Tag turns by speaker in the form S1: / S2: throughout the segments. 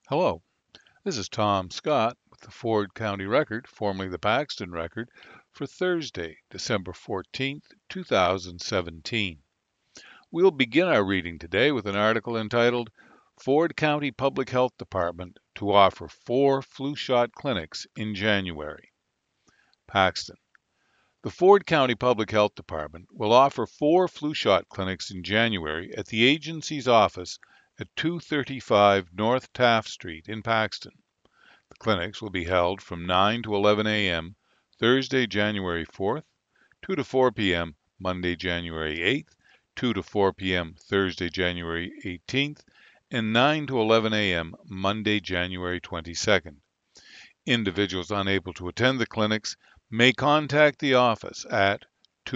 S1: Hello, this is Tom Scott with the Ford County Record, formerly the Paxton Record, for Thursday, December 14th, 2017. We'll begin our reading today with an article entitled Ford County Public Health Department to Offer 4 Flu Shot Clinics in January. Paxton. The Ford County Public Health Department will offer 4 flu shot clinics in January at the agency's office at 235 North Taft Street in Paxton. The clinics will be held from 9 to 11 a.m. Thursday, January 4th, 2 to 4 p.m. Monday, January 8th, 2 to 4 p.m. Thursday, January 18th, and 9 to 11 a.m. Monday, January 22nd. Individuals unable to attend the clinics may contact the office at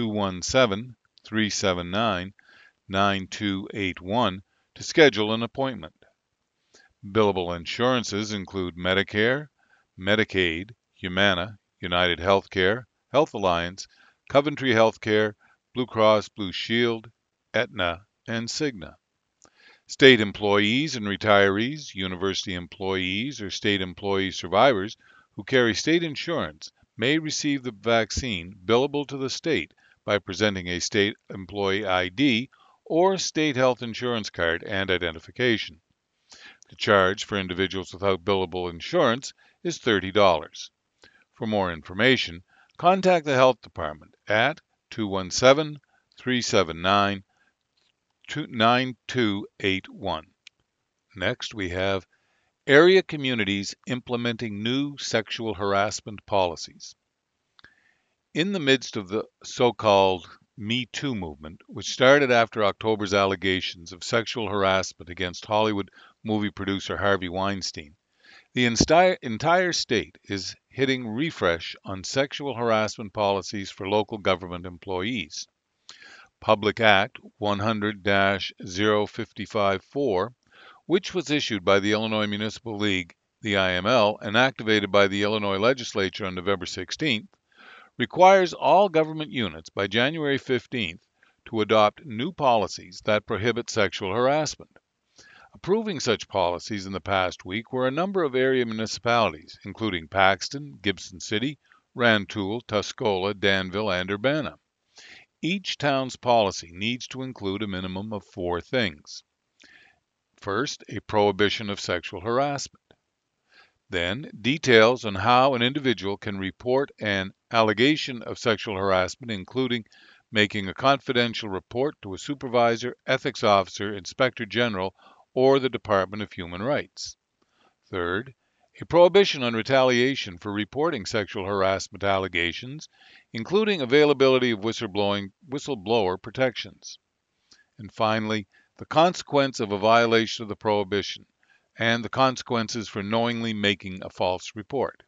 S1: 217-379-9281 to schedule an appointment. Billable insurances include Medicare, Medicaid, Humana, United Healthcare, Health Alliance, Coventry Healthcare, Blue Cross Blue Shield, Aetna, and Cigna. State employees and retirees, university employees, or state employee survivors who carry state insurance may receive the vaccine billable to the state by presenting a state employee ID or state health insurance card and identification. The charge for individuals without billable insurance is $30. For more information, contact the Health Department at 217-379-9281. Next, we have area communities implementing new sexual harassment policies. In the midst of the so-called Me Too movement, which started after October's allegations of sexual harassment against Hollywood movie producer Harvey Weinstein, the entire state is hitting refresh on sexual harassment policies for local government employees. Public Act 100-0554, which was issued by the Illinois Municipal League, the IML, and activated by the Illinois legislature on November 16th, requires all government units by January 15th to adopt new policies that prohibit sexual harassment. Approving such policies in the past week were a number of area municipalities, including Paxton, Gibson City, Rantoul, Tuscola, Danville, and Urbana. Each town's policy needs to include a minimum of 4 things. First, a prohibition of sexual harassment. Then, details on how an individual can report an allegation of sexual harassment, including making a confidential report to a supervisor, ethics officer, inspector general, or the Department of Human Rights. Third, a prohibition on retaliation for reporting sexual harassment allegations, including availability of whistleblower protections. And finally, the consequence of a violation of the prohibition and the consequences for knowingly making a false report.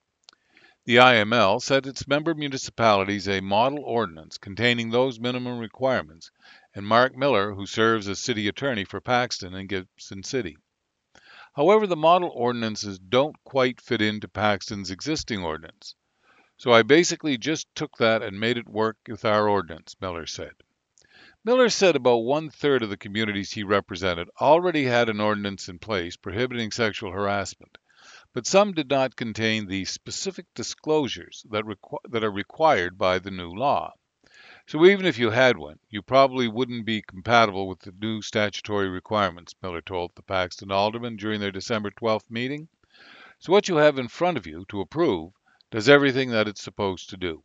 S1: The IML set its member municipalities a model ordinance containing those minimum requirements, and Mark Miller, who serves as city attorney for Paxton and Gibson City. However, the model ordinances don't quite fit into Paxton's existing ordinance. So I basically just took that and made it work with our ordinance, Miller said. Miller said about 1/3 of the communities he represented already had an ordinance in place prohibiting sexual harassment, but some did not contain the specific disclosures that are required by the new law. So even if you had one, you probably wouldn't be compatible with the new statutory requirements, Miller told the Paxton aldermen during their December 12th meeting. So what you have in front of you to approve does everything that it's supposed to do.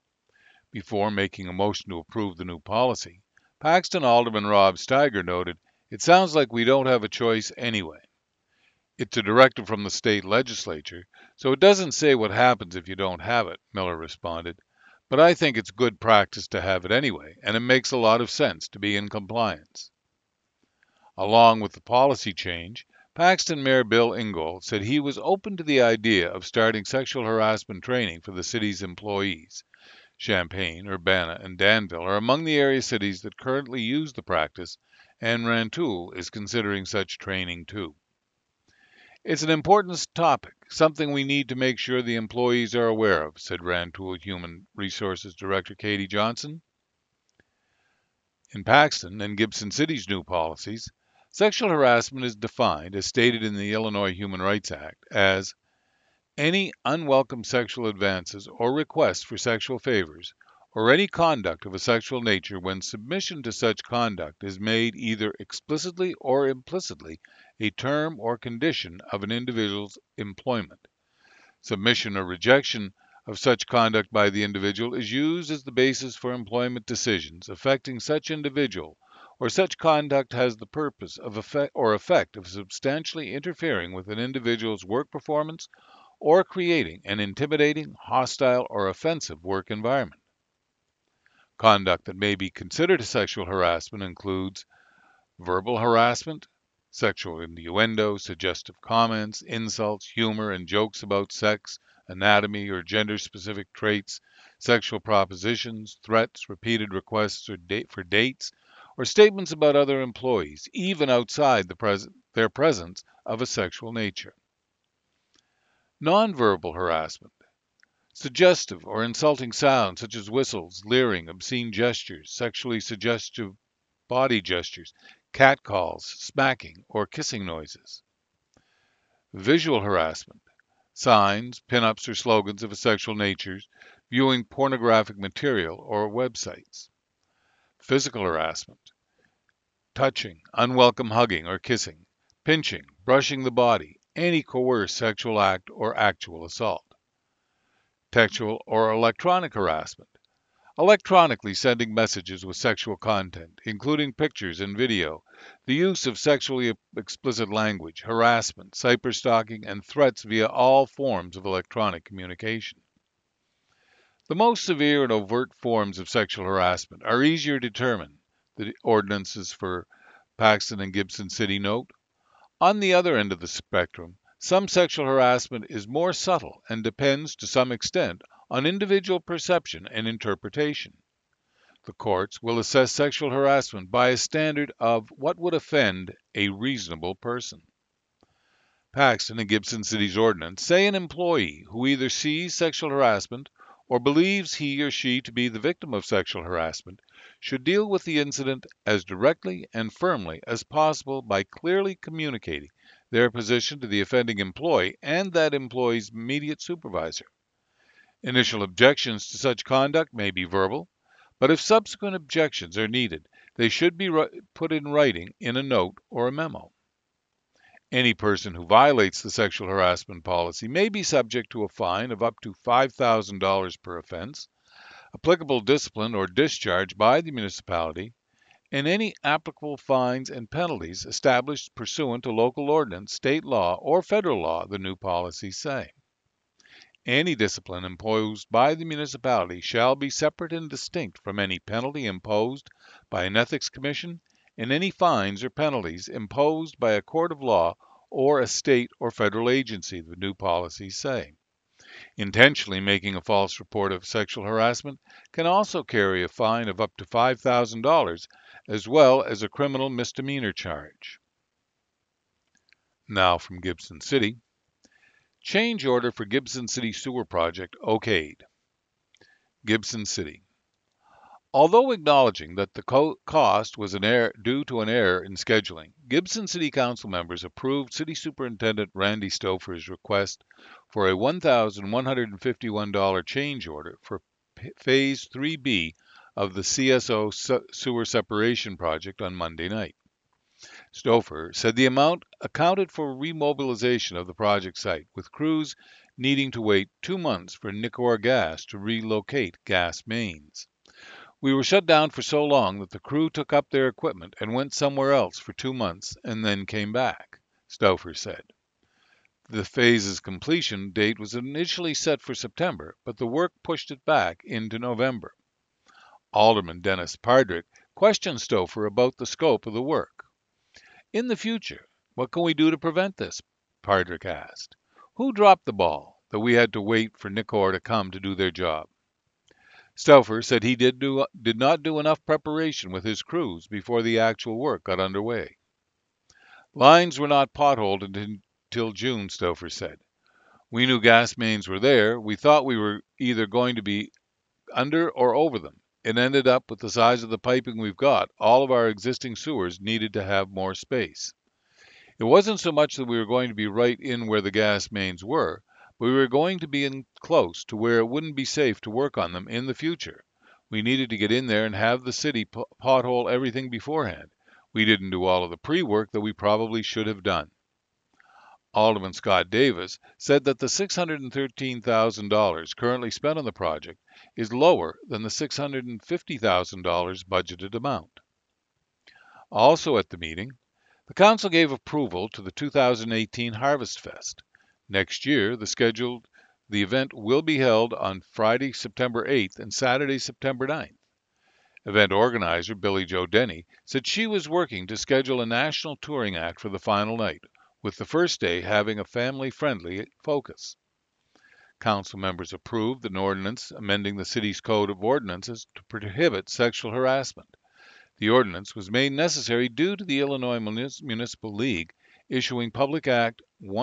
S1: Before making a motion to approve the new policy, Paxton Alderman Rob Steiger noted, "It sounds like we don't have a choice anyway. It's a directive from the state legislature, so it doesn't say what happens if you don't have it," Miller responded. "But I think it's good practice to have it anyway, and it makes a lot of sense to be in compliance." Along with the policy change, Paxton Mayor Bill Ingold said he was open to the idea of starting sexual harassment training for the city's employees. Champaign, Urbana, and Danville are among the area cities that currently use the practice, and Rantoul is considering such training too. "It's an important topic, something we need to make sure the employees are aware of," said Rantoul Human Resources Director Katie Johnson. In Paxton and Gibson City's new policies, Sexual harassment is defined, as stated in the Illinois Human Rights Act, as any unwelcome sexual advances or requests for sexual favors, or any conduct of a sexual nature when submission to such conduct is made either explicitly or implicitly a term or condition of an individual's employment. Submission or rejection of such conduct by the individual is used as the basis for employment decisions affecting such individual, or such conduct has the purpose of effect of substantially interfering with an individual's work performance or creating an intimidating, hostile, or offensive work environment. Conduct that may be considered sexual harassment includes verbal harassment, sexual innuendo, suggestive comments, insults, humor, and jokes about sex, anatomy, or gender specific traits, sexual propositions, threats, repeated requests for dates, or statements about other employees, even outside their presence of a sexual nature. Nonverbal harassment. Suggestive or insulting sounds such as whistles, leering, obscene gestures, sexually suggestive body gestures, catcalls, smacking, or kissing noises. Visual harassment. Signs, pinups, or slogans of a sexual nature, viewing pornographic material or websites. Physical harassment. Touching, unwelcome hugging or kissing, pinching, brushing the body, any coerced sexual act or actual assault. Textual or electronic harassment. Electronically sending messages with sexual content, including pictures and video, the use of sexually explicit language, harassment, cyberstalking, and threats via all forms of electronic communication. The most severe and overt forms of sexual harassment are easier to determine, the ordinances for Paxton and Gibson City note. On the other end of the spectrum, some sexual harassment is more subtle and depends, to some extent, on individual perception and interpretation. The courts will assess sexual harassment by a standard of what would offend a reasonable person. Paxton and Gibson City's ordinance say an employee who either sees sexual harassment or believes he or she to be the victim of sexual harassment should deal with the incident as directly and firmly as possible by clearly communicating their position to the offending employee and that employee's immediate supervisor. Initial objections to such conduct may be verbal, but if subsequent objections are needed, they should be put in writing in a note or a memo. Any person who violates the sexual harassment policy may be subject to a fine of up to $5,000 per offense, applicable discipline or discharge by the municipality, and any applicable fines and penalties established pursuant to local ordinance, state law, or federal law, the new policies say. Any discipline imposed by the municipality shall be separate and distinct from any penalty imposed by an ethics commission and any fines or penalties imposed by a court of law or a state or federal agency, the new policies say. Intentionally making a false report of sexual harassment can also carry a fine of up to $5,000 as well as a criminal misdemeanor charge. Now from Gibson City. Change order for Gibson City Sewer Project okayed. Gibson City. Although acknowledging that the cost was due to an error in scheduling, Gibson City Council members approved City Superintendent Randy Stouffer's request for a $1,151 change order for Phase 3B of the CSO sewer separation project on Monday night. Stouffer said the amount accounted for remobilization of the project site, with crews needing to wait 2 months for Nicor Gas to relocate gas mains. We were shut down for so long that the crew took up their equipment and went somewhere else for 2 months and then came back, Stouffer said. The phase's completion date was initially set for September, but the work pushed it back into November. Alderman Dennis Pardrick questioned Stouffer about the scope of the work. In the future, what can we do to prevent this? Pardrick asked. Who dropped the ball that we had to wait for Nicor to come to do their job? Stouffer said he did not do enough preparation with his crews before the actual work got underway. Lines were not potholed until June, Stouffer said. We knew gas mains were there. We thought we were either going to be under or over them. it ended up with the size of the piping we've got. All of our existing sewers needed to have more space. It wasn't so much that we were going to be right in where the gas mains were, but we were going to be in close to where it wouldn't be safe to work on them in the future. We needed to get in there and have the city pothole everything beforehand. We didn't do all of the pre-work that we probably should have done. Alderman Scott Davis said that the $613,000 currently spent on the project is lower than the $650,000 budgeted amount. Also at the meeting, the council gave approval to the 2018 Harvest Fest. Next year, the event will be held on Friday, September 8th and Saturday, September 9th. Event organizer Billy Jo Denny said she was working to schedule a national touring act for the final night, with the first day having a family-friendly focus. Council members approved an ordinance amending the city's code of ordinances to prohibit sexual harassment. The ordinance was made necessary due to the Illinois Municipal League issuing Public Act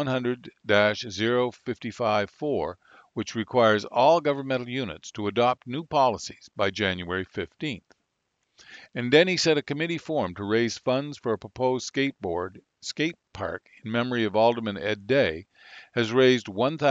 S1: 100-0554, which requires all governmental units to adopt new policies by January 15th. And Denny said a committee formed to raise funds for a proposed skate park in memory of Alderman Ed Day has raised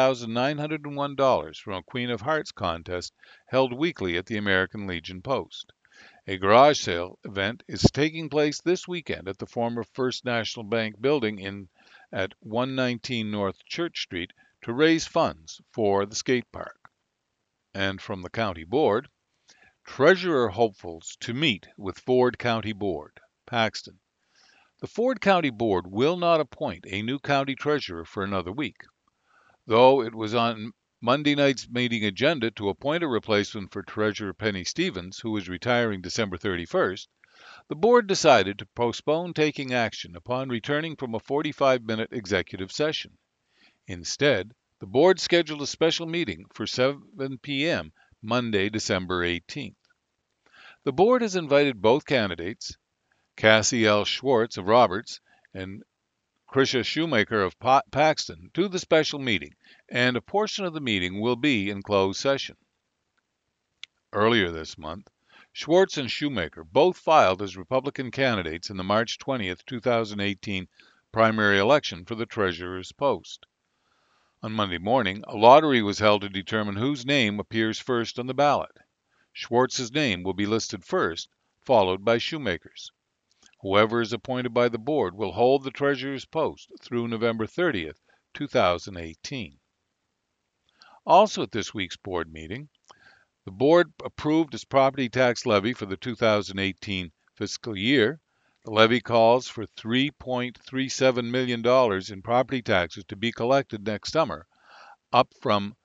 S1: $1,901 from a Queen of Hearts contest held weekly at the American Legion Post. A garage sale event is taking place this weekend at the former First National Bank building at 119 North Church Street to raise funds for the skate park. And from the county board, treasurer hopefuls to meet with Ford County Board, Paxton. The Ford County Board will not appoint a new county treasurer for another week. Though it was on Monday night's meeting agenda to appoint a replacement for Treasurer Penny Stevens, who is retiring December 31st, the board decided to postpone taking action upon returning from a 45-minute executive session. Instead, the board scheduled a special meeting for 7 p.m. Monday, December 18th. The board has invited both candidates, Cassie L. Schwartz of Roberts and Krisha Shoemaker of Paxton, to the special meeting, and a portion of the meeting will be in closed session. Earlier this month, Schwartz and Shoemaker both filed as Republican candidates in the March 20, 2018 primary election for the treasurer's post. On Monday morning, a lottery was held to determine whose name appears first on the ballot. Schwartz's name will be listed first, followed by Shoemaker's. Whoever is appointed by the board will hold the treasurer's post through November 30th, 2018. Also at this week's board meeting, the board approved its property tax levy for the 2018 fiscal year. The levy calls for $3.37 million in property taxes to be collected next summer, up from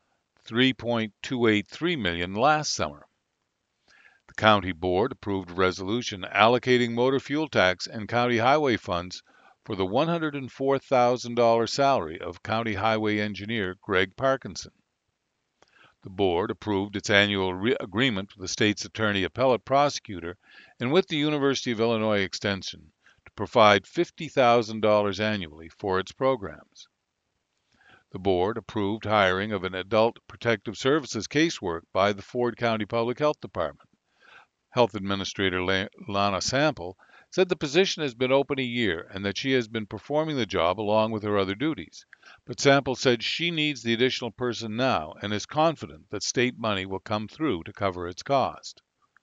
S1: $3.283 million last summer. The county board approved a resolution allocating motor fuel tax and county highway funds for the $104,000 salary of county highway engineer Greg Parkinson. The board approved its annual agreement with the state's attorney appellate prosecutor and with the University of Illinois Extension to provide $50,000 annually for its programs. The board approved hiring of an adult protective services casework by the Ford County Public Health Department. Health Administrator Lana Sample said the position has been open a year and that she has been performing the job along with her other duties. But Sample said she needs the additional person now and is confident that state money will come through to cover its cost.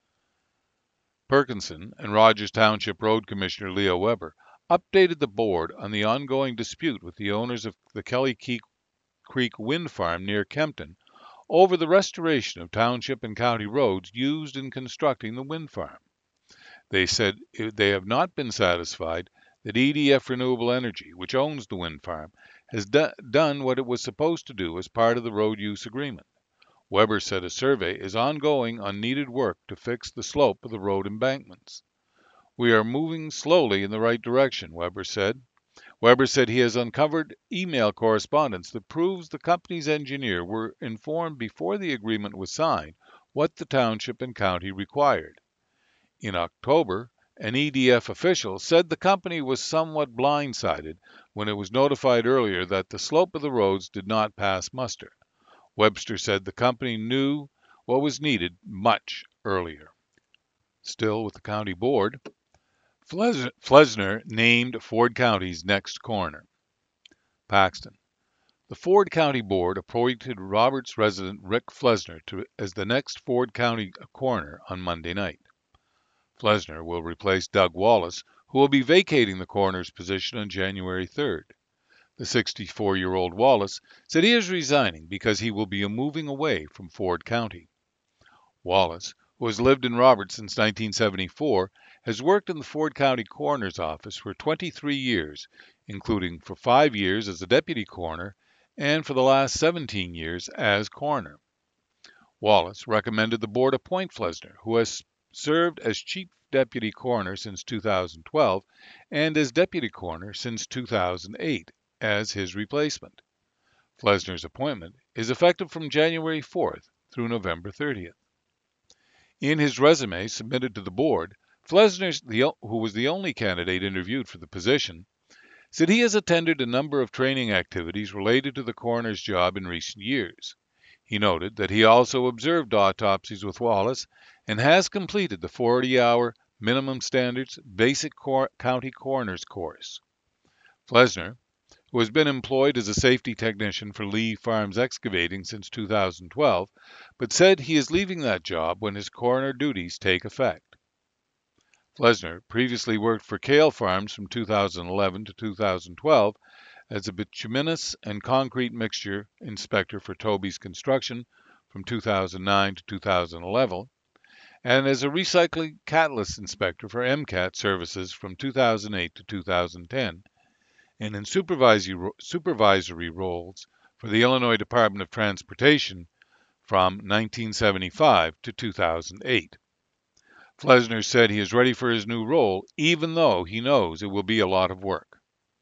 S1: Parkinson and Rogers Township Road Commissioner Leo Weber updated the board on the ongoing dispute with the owners of the Kelly Creek Wind Farm near Kempton over the restoration of township and county roads used in constructing the wind farm. They said they have not been satisfied that EDF Renewable Energy, which owns the wind farm, has done what it was supposed to do as part of the road use agreement. Weber said a survey is ongoing on needed work to fix the slope of the road embankments. We are moving slowly in the right direction, Weber said. Weber said he has uncovered email correspondence that proves the company's engineer were informed before the agreement was signed what the township and county required. In October, an EDF official said the company was somewhat blindsided when it was notified earlier that the slope of the roads did not pass muster. Webster said the company knew what was needed much earlier. Still with the county board, Flesner named Ford County's next coroner. Paxton. The Ford County Board appointed Roberts resident Rick Flesner as the next Ford County coroner on Monday night. Flesner will replace Doug Wallace, who will be vacating the coroner's position on January 3rd. The 64-year-old Wallace said he is resigning because he will be moving away from Ford County. Wallace, who has lived in Roberts since 1974, has worked in the Ford County Coroner's Office for 23 years, including for 5 years as a deputy coroner and for the last 17 years as coroner. Wallace recommended the board appoint Flesner, who has served as chief deputy coroner since 2012 and as deputy coroner since 2008, as his replacement. Flesner's appointment is effective from January 4th through November 30th. In his resume submitted to the board, Flesner, who was the only candidate interviewed for the position, said he has attended a number of training activities related to the coroner's job in recent years. He noted that he also observed autopsies with Wallace and has completed the 40-hour minimum standards basic county coroner's course. Flesner, who has been employed as a safety technician for Lee Farms Excavating since 2012, but said he is leaving that job when his coroner duties take effect. Flesner previously worked for Kale Farms from 2011 to 2012 as a bituminous and concrete mixture inspector for Toby's Construction from 2009 to 2011, and as a recycling catalyst inspector for MCAT Services from 2008 to 2010, and in supervisory roles for the Illinois Department of Transportation from 1975 to 2008. Flesner said he is ready for his new role, even though he knows it will be a lot of work.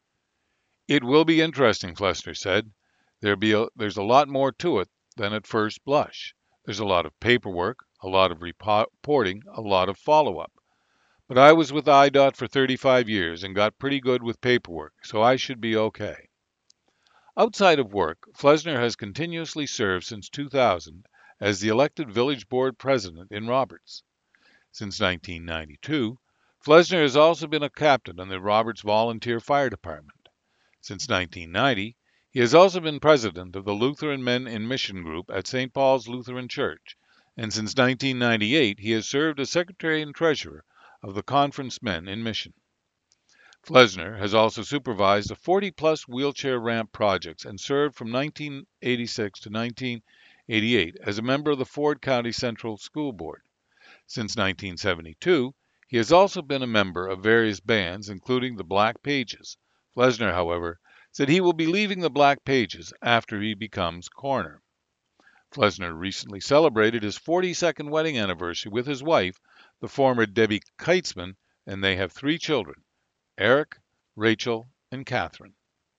S1: It will be interesting, Flesner said. There's a lot more to it than at first blush. There's a lot of paperwork, a lot of reporting, a lot of follow-up. But I was with IDOT for 35 years and got pretty good with paperwork, so I should be okay. Outside of work, Flesner has continuously served since 2000 as the elected village board president in Roberts. Since 1992, Flesner has also been a captain in the Roberts Volunteer Fire Department. Since 1990, he has also been president of the Lutheran Men in Mission Group at St. Paul's Lutheran Church, and since 1998 he has served as secretary and treasurer of the Conference Men in Mission. Flesner has also supervised the 40-plus wheelchair ramp projects and served from 1986 to 1988 as a member of the Ford County Central School Board. Since 1972, he has also been a member of various bands, including the Black Pages. Flesner, however, said he will be leaving the Black Pages after he becomes coroner. Flesner recently celebrated his 42nd wedding anniversary with his wife, the former Debbie Keitzman, and they have 3 children, Eric, Rachel, and Catherine.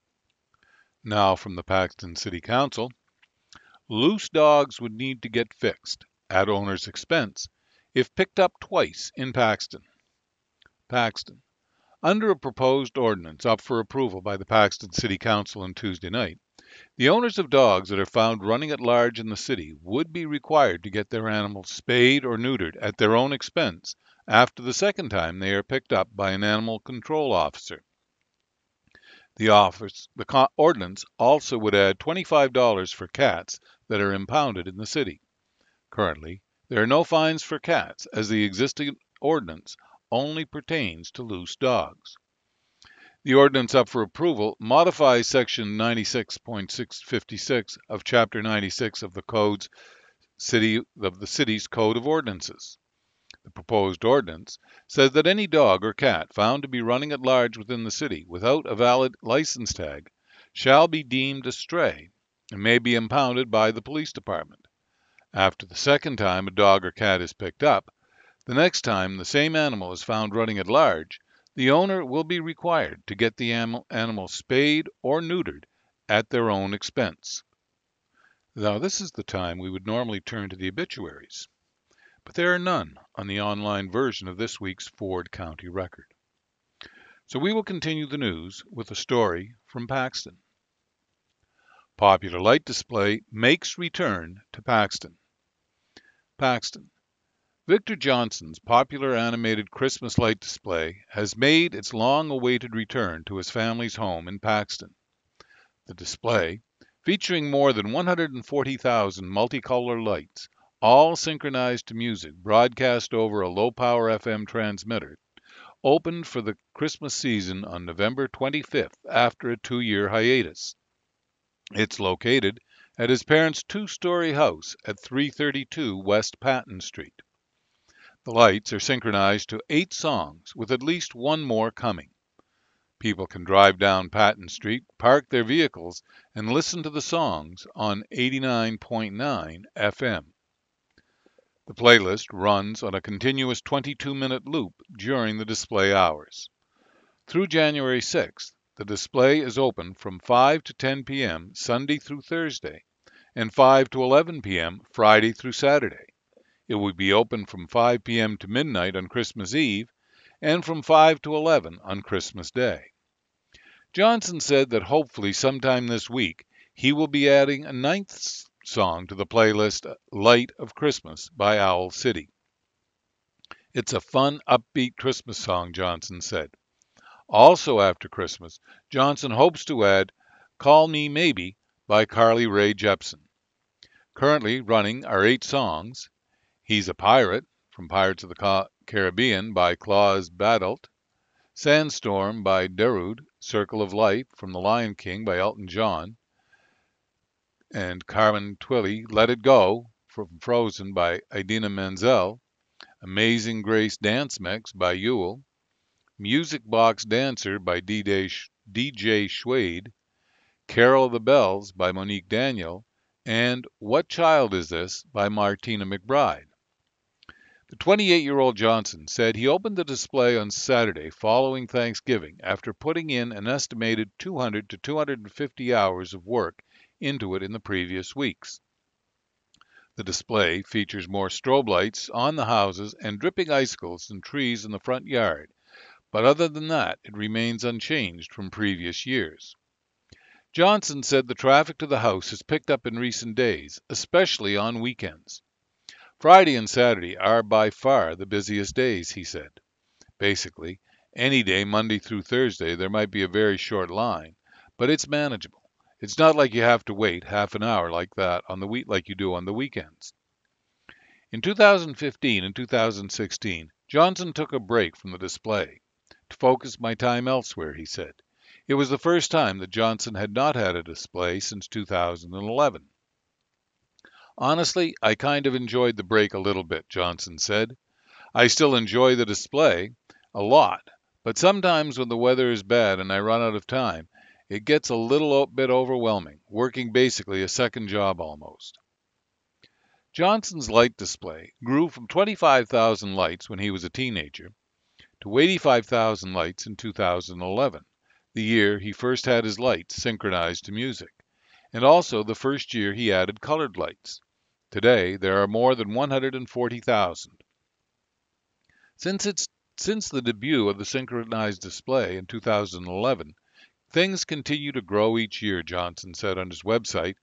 S1: Now from the Paxton City Council, loose dogs would need to get fixed, at owner's expense, if picked up twice in Paxton. Paxton. Under a proposed ordinance up for approval by the Paxton City Council on Tuesday night, the owners of dogs that are found running at large in the city would be required to get their animals spayed or neutered at their own expense after the second time they are picked up by an animal control officer. The ordinance also would add $25 for cats that are impounded in the city. Currently, there are no fines for cats, as the existing ordinance only pertains to loose dogs. The ordinance up for approval modifies Section 96.656 of Chapter 96 of the city's Code of Ordinances. The proposed ordinance says that any dog or cat found to be running at large within the city without a valid license tag shall be deemed a stray and may be impounded by the police department. After the second time a dog or cat is picked up, the next time the same animal is found running at large, the owner will be required to get the animal spayed or neutered at their own expense. Now, this is the time we would normally turn to the obituaries, but there are none on the online version of this week's Ford County Record. So we will continue the news with a story from Paxton. Popular light display makes return to Paxton. Paxton. Victor Johnson's popular animated Christmas light display has made its long-awaited return to his family's home in Paxton. The display, featuring more than 140,000 multicolor lights, all synchronized to music broadcast over a low-power FM transmitter, opened for the Christmas season on November 25th after a 2-year hiatus. It's located at his parents' two-story house at 332 West Patton Street. The lights are synchronized to 8 songs, with at least one more coming. People can drive down Patton Street, park their vehicles, and listen to the songs on 89.9 FM. The playlist runs on a continuous 22-minute loop during the display hours. Through January 6th, the display is open from 5 to 10 p.m. Sunday through Thursday, and 5 to 11 p.m. Friday through Saturday. It will be open from 5 p.m. to midnight on Christmas Eve, and from 5 to 11 on Christmas Day. Johnson said that hopefully sometime this week he will be adding a 9th song to the playlist, Light of Christmas by Owl City. It's a fun, upbeat Christmas song, Johnson said. Also after Christmas, Johnson hopes to add Call Me Maybe by Carly Rae Jepsen. Currently running are 8 songs: He's a Pirate from Pirates of the Caribbean by Claus Badelt, Sandstorm by Darude, Circle of Light from The Lion King by Elton John, and Carmen Twilly, Let It Go from Frozen by Idina Menzel, Amazing Grace Dance Mix by Yule, Music Box Dancer by DJ Schwade, Carol of the Bells by Monique Daniel, and What Child Is This by Martina McBride. The 28-year-old Johnson said he opened the display on Saturday following Thanksgiving after putting in an estimated 200 to 250 hours of work into it in the previous weeks. The display features more strobe lights on the houses and dripping icicles and trees in the front yard, but other than that, it remains unchanged from previous years. Johnson said the traffic to the house has picked up in recent days, especially on weekends. Friday and Saturday are by far the busiest days, he said. Basically, any day, Monday through Thursday, there might be a very short line, but it's manageable. It's not like you have to wait half an hour like that on like you do on the weekends. In 2015 and 2016, Johnson took a break from the display to focus my time elsewhere, he said. It was the first time that Johnson had not had a display since 2011. Honestly, I kind of enjoyed the break a little bit, Johnson said. I still enjoy the display a lot, but sometimes when the weather is bad and I run out of time, it gets a little bit overwhelming, working basically a second job almost. Johnson's light display grew from 25,000 lights when he was a teenager to 85,000 lights in 2011, the year he first had his lights synchronized to music, and also the first year he added colored lights. Today, there are more than 140,000. Since the debut of the synchronized display in 2011, things continue to grow each year, Johnson said on his website,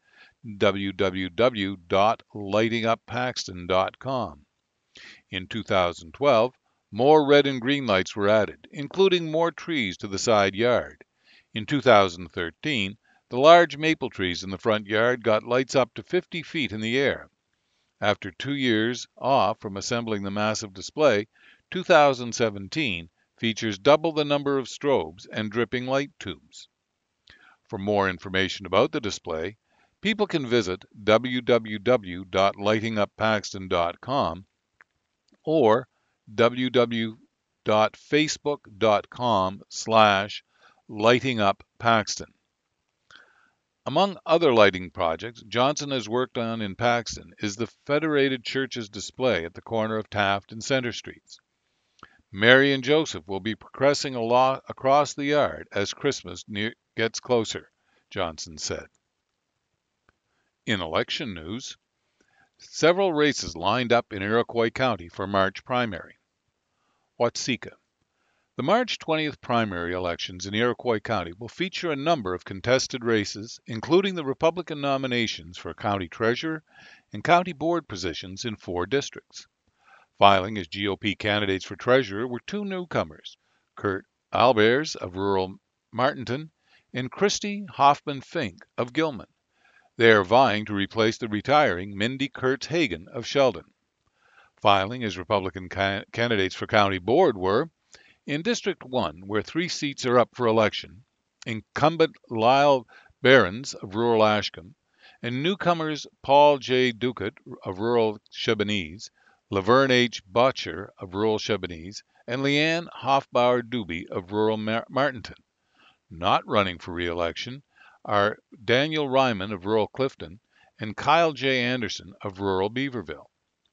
S1: www.lightinguppaxton.com. In 2012, more red and green lights were added, including more trees to the side yard. In 2013, the large maple trees in the front yard got lights up to 50 feet in the air. After 2 years off from assembling the massive display, 2017 features double the number of strobes and dripping light tubes. For more information about the display, people can visit www.lightinguppaxton.com or www.facebook.com/lightinguppaxton. Among other lighting projects Johnson has worked on in Paxton is the Federated Church's display at the corner of Taft and Center Streets. Mary and Joseph will be progressing across the yard as Christmas gets closer, Johnson said. In election news, several races lined up in Iroquois County for March primary. Watseka. The March 20th primary elections in Iroquois County will feature a number of contested races, including the Republican nominations for county treasurer and county board positions in 4 districts. Filing as GOP candidates for treasurer were two newcomers, Kurt Albers of rural Martinton and Christy Hoffman Fink of Gilman. They are vying to replace the retiring Mindy Kurtz Hagen of Sheldon. Filing as Republican candidates for county board were, in District 1, where 3 seats are up for election, incumbent Lyle Behrens of rural Ashcombe and newcomers Paul J. Ducat of rural Chebenise, Laverne H. Botcher of rural Chebenise, and Leanne Hofbauer Doobie of rural Martinton. Not running for re-election are Daniel Ryman of rural Clifton and Kyle J. Anderson of rural Beaverville.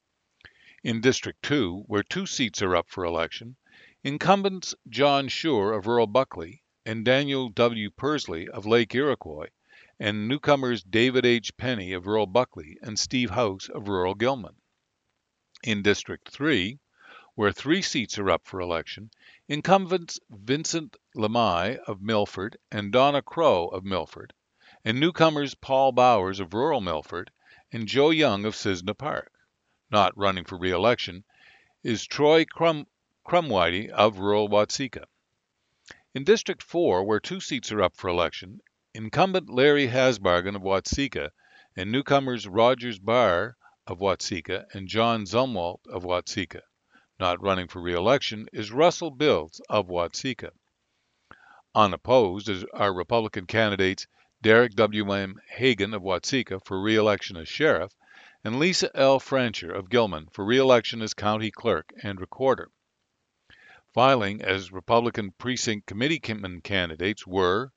S1: In District 2, where 2 seats are up for election, incumbents John Schur of rural Buckley and Daniel W. Persley of Lake Iroquois, and newcomers David H. Penny of rural Buckley and Steve House of rural Gilman. In District 3, where 3 seats are up for election, incumbents Vincent Lemay of Milford and Donna Crow of Milford, and newcomers Paul Bowers of rural Milford and Joe Young of Cisna Park. Not running for re-election is Troy Crumwhitey of rural Watseka. In District 4, where 2 seats are up for election, incumbent Larry Hasbargen of Watseka and newcomers Rogers Barr of Watseka and John Zumwalt of Watseka. Not running for re-election is Russell Bills of Watseka. Unopposed are Republican candidates Derek W. M. Hagan of Watseka for re-election as sheriff and Lisa L. Francher of Gilman for re-election as county clerk and recorder. Filing as Republican precinct committeeman candidates were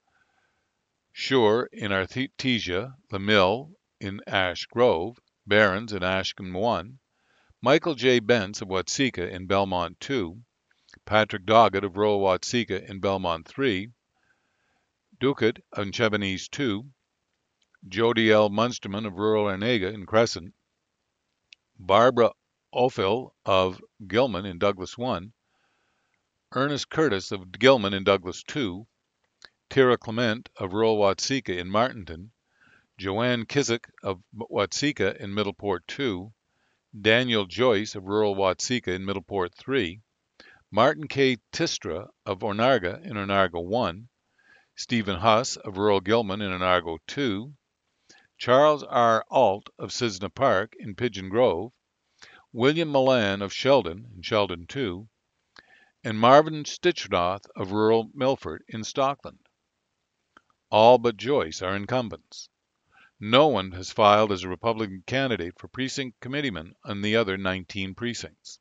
S1: Schur in Artesia, LaMille in Ash Grove, Behrens in Ashcombe 1, Michael J. Bentz of Watseka in Belmont 2, Patrick Doggett of rural Watseka in Belmont 3, Ducat in Chebenise 2, Jody L. Munsterman of rural Onega in Crescent, Barbara Ophil of Gilman in Douglas 1, Ernest Curtis of Gilman in Douglas 2, Tara Clement of rural Watseka in Martinton, Joanne Kizik of Watseka in Middleport 2, Daniel Joyce of rural Watseka in Middleport 3, Martin K. Tistra of Onarga in Onarga 1, Stephen Huss of rural Gilman in Onarga 2, Charles R. Alt of Cisna Park in Pigeon Grove, William Milan of Sheldon in Sheldon 2, and Marvin Stichnoth of rural Milford in Stockland. All but Joyce are incumbents. No one has filed as a Republican candidate for precinct committeeman on the other 19 precincts.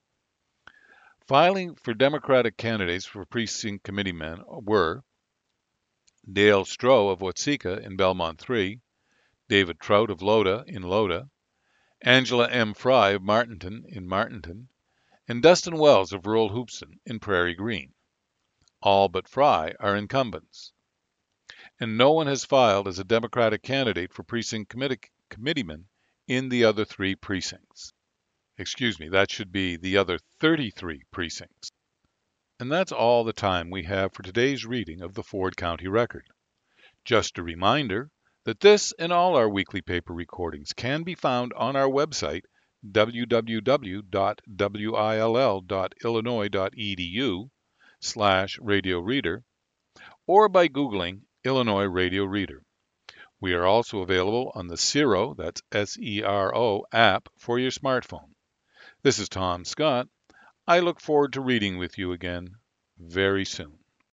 S1: Filing for Democratic candidates for precinct committeemen were Dale Stroh of Watseka in Belmont 3, David Trout of Loda in Loda, Angela M. Fry of Martinton in Martinton, and Dustin Wells of rural Hoopeston in Prairie Green. All but Fry are incumbents. And no one has filed as a Democratic candidate for precinct committeeman in the other 3 precincts. Excuse me, that should be the other 33 precincts. And that's all the time we have for today's reading of the Ford County Record. Just a reminder that this and all our weekly paper recordings can be found on our website, www.will.illinois.edu/radio reader, or by Googling Illinois Radio Reader. We are also available on the Sero, that's S-E-R-O, app for your smartphone. This is Tom Scott. I look forward to reading with you again very soon.